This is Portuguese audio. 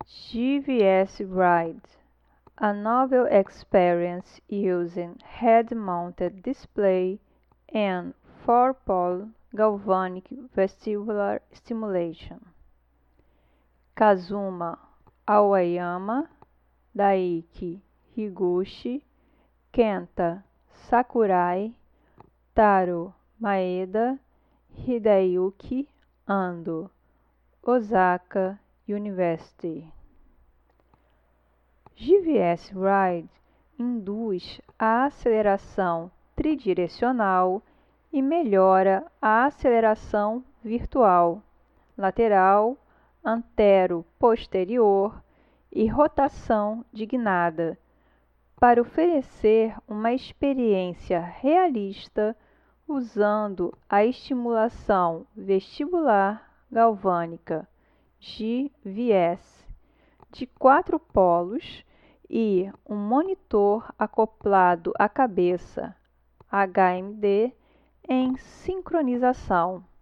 GVS Ride, a novel experience using head-mounted display and four-pole galvanic vestibular stimulation. Kazuma Aoyama, Daiki Higuchi, Kenta Sakurai, Taro Maeda, Hideyuki Ando, Osaka University. GVS Ride induz a aceleração tridirecional e melhora a aceleração virtual, lateral, antero-posterior e rotação de guinada, para oferecer uma experiência realista usando a estimulação vestibular galvânica GVS de 4 polos e um monitor acoplado à cabeça HMD em sincronização.